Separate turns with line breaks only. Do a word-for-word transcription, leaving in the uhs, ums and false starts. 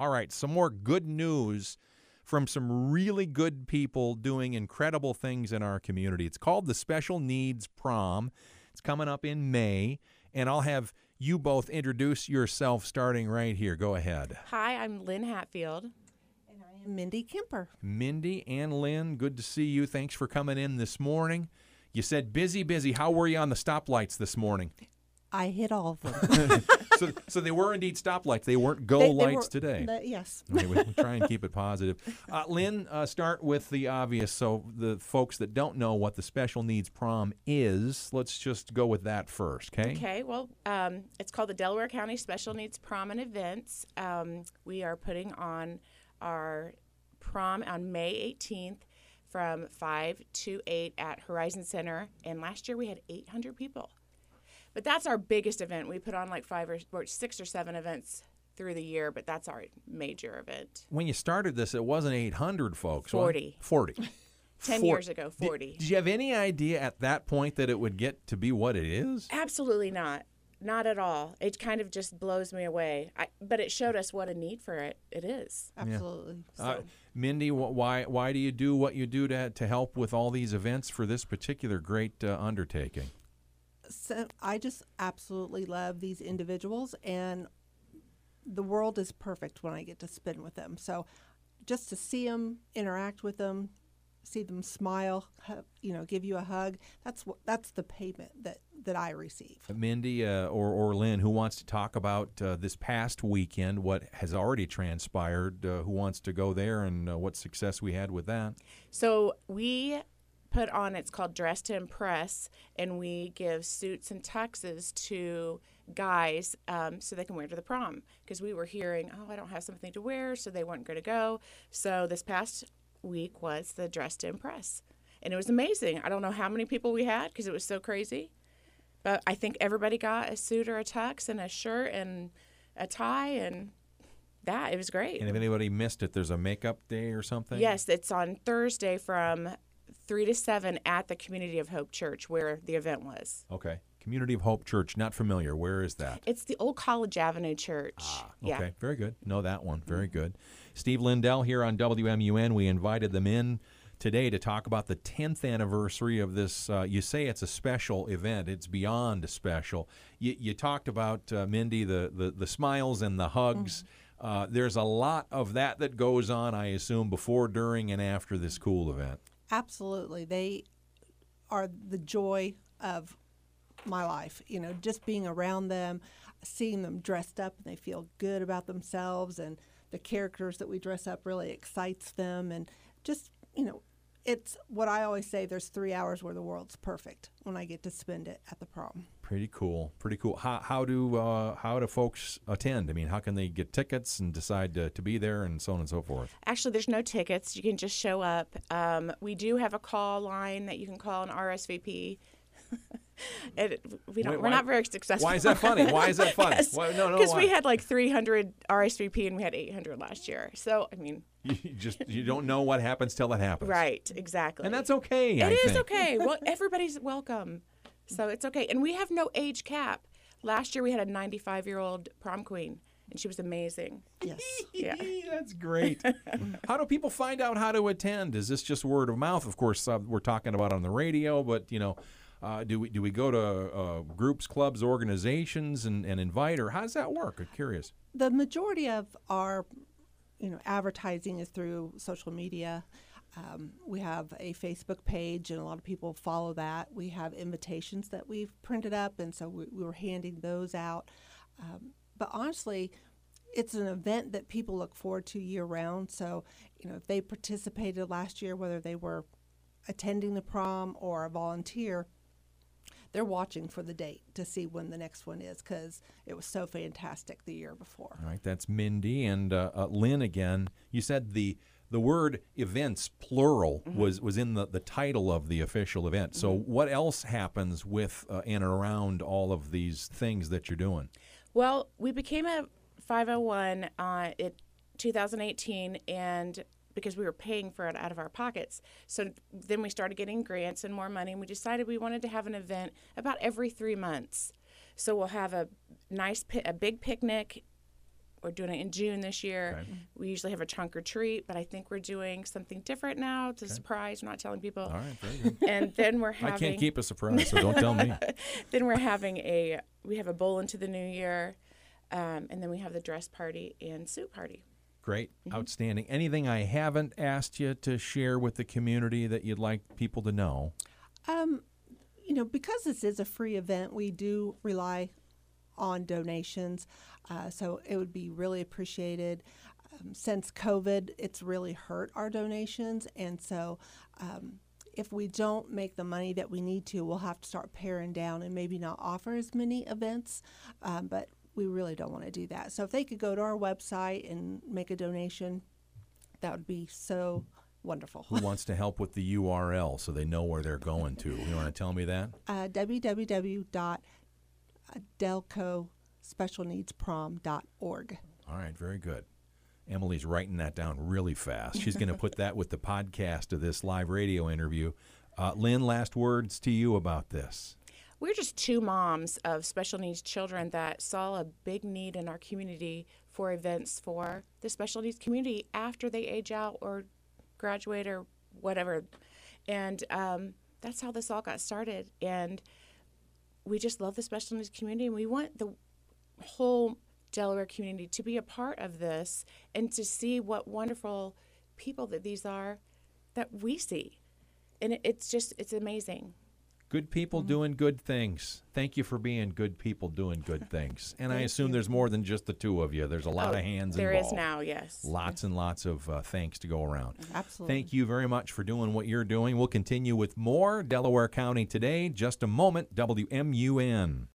All right, some more good news from some really good people doing incredible things in our community. It's called the Special Needs Prom. It's coming up in May, and I'll have you both introduce yourself starting right here. Go ahead.
Hi, I'm Lynn Hatfield.
And I am Mindy Kemper.
Mindy and Lynn, good to see you. Thanks for coming in this morning. You said busy, busy. How were you on the stoplights this morning?
I hit all of them.
so, so they were indeed stoplights. They weren't go
They- they
lights
were-
today.
the- yes.
Okay, we'll try and keep it positive. Uh, Lynn, uh, start with the obvious. So the folks that don't know what the Special Needs Prom is, let's just go with that first, okay?
Okay, well, um, it's called the Delaware County Special Needs Prom and Events. Um, we are putting on our prom on May eighteenth from five to eight at Horizon Center. And last year we had eight hundred people. But that's our biggest event. We put on like five or, or six or seven events through the year, but that's our major event.
When you started this, it wasn't eight hundred folks. was it?
forty.
forty.
Ten
Four-
years ago, forty.
Did, did you have any idea at that point that it would get to be what it is?
Absolutely not. Not at all. It kind of just blows me away. I, but it showed us what a need for it it is.
Absolutely.
Uh, Mindy, wh- why why do you do what you do to to help with all these events for this particular great uh, undertaking?
So I just absolutely love these individuals, and the world is perfect when I get to spend with them. So just to see them, interact with them, see them smile, hu- you know, give you a hug, that's what that's the payment that, that I receive.
Mindy uh, or, or Lynn, who wants to talk about uh, this past weekend, what has already transpired, uh, who wants to go there, and uh, what success we had with that?
So we put on, it's called Dress to Impress, and we give suits and tuxes to guys um, so they can wear to the prom. Because we were hearing, oh, I don't have something to wear, so they weren't going to go. So this past week was the Dress to Impress. And it was amazing. I don't know how many people we had because it was so crazy. But I think everybody got a suit or a tux and a shirt and a tie, and that, it was great.
And if anybody missed it, there's a makeup day or something?
Yes, it's on Thursday from three to seven at the Community of Hope Church where the event was.
Okay. Community of Hope Church, not familiar. Where is that?
It's the old College Avenue Church.
Ah,
Yeah.
okay. Very good. Know that one. Very good. Steve Lindell here on W M U N. We invited them in today to talk about the tenth anniversary of this. Uh, you say it's a special event. It's beyond a special. You, you talked about, uh, Mindy, the, the, the smiles and the hugs. Mm-hmm. Uh, there's a lot of that that goes on, I assume, before, during, and after this cool event.
Absolutely. They are the joy of my life. You know, just being around them, seeing them dressed up and they feel good about themselves, and the characters that we dress up really excites them. And just, you know, it's what I always say, there's three hours where the world's perfect when I get to spend it at the prom.
Pretty cool. Pretty cool. How, how do uh, how do folks attend? I mean, how can they get tickets and decide to, to be there and so on and so forth?
Actually, there's no tickets. You can just show up. Um, we do have a call line that you can call an R S V P. It, we don't,
Wait,
we're
why-
not very successful.
Why is that funny? Why is that funny?
Because
Why- no, no,
we
why?
had like three hundred R S V P and we had eight hundred last year. So, I mean,
You just you don't know what happens till it happens.
right, exactly.
And that's okay, I
It is
think.
okay. Well, everybody's welcome. So it's okay. And we have no age cap. Last year we had a ninety-five-year-old prom queen, and she was amazing.
Yes.
Yeah.
That's great. How do people find out how to attend? Is this just word of mouth? Of course, uh, we're talking about on the radio, but, you know, uh, do we do we go to uh, groups, clubs, organizations and, and invite, or how does that work? I'm curious.
The majority of our, you know, advertising is through social media. Um, we have a Facebook page, and a lot of people follow that. We have invitations that we've printed up, and so we, we were handing those out. Um, but honestly, it's an event that people look forward to year-round. So, you know, if they participated last year, whether they were attending the prom or a volunteer, they're watching for the date to see when the next one is, because it was so fantastic the year before.
All right, that's Mindy and uh, uh, Lynn again. You said the the word events, plural, mm-hmm. was, was in the, the title of the official event. Mm-hmm. So what else happens with uh, and around all of these things that you're doing?
Well, we became a five oh one uh, in two thousand eighteen, and because we were paying for it out of our pockets. So then we started getting grants and more money, and we decided we wanted to have an event about every three months. So we'll have a nice, pi- a big picnic we're doing it in June this year.
Okay.
We usually have a trunk or treat, but I think we're doing something different now. It's a surprise. We're not telling people.
All right, very good.
And then we're
I
having.
can't keep a surprise, so don't tell me.
Then we're having a. We have a bowl into the new year, um, and then we have the dress party and suit party.
Great,
Mm-hmm.
outstanding. Anything I haven't asked you to share with the community that you'd like people to know?
Um, you know, because this is a free event, we do rely on donations. Uh, so it would be really appreciated. Um, since COVID, it's really hurt our donations. And so um, if we don't make the money that we need to, we'll have to start paring down and maybe not offer as many events. Um, but we really don't want to do that. So if they could go to our website and make a donation, that would be so wonderful.
Who wants to help with the U R L so they know where they're going to? You want to tell me that?
Uh, w w w dot delco special needs prom dot org.
All right, very good. Emily's writing that down really fast. She's going to put that with the podcast of this live radio interview. Uh, Lynn, last words to you about this.
We're just two moms of special needs children that saw a big need in our community for events for the special needs community after they age out or graduate or whatever. And um, that's how this all got started. And we just love the special needs community, and we want the whole Delaware community to be a part of this and to see what wonderful people that these are that we see. And it, it's just, it's amazing.
Good people
Mm-hmm.
doing good things. Thank you for being good people doing good things. And I
Thank
assume
you.
there's more than just the two of you. There's a lot
Oh,
of hands
There
involved.
is now, yes.
Lots and lots of uh, thanks to go around.
Absolutely.
Thank you very much for doing what you're doing. We'll continue with more Delaware County Today. Just a moment, W M U N.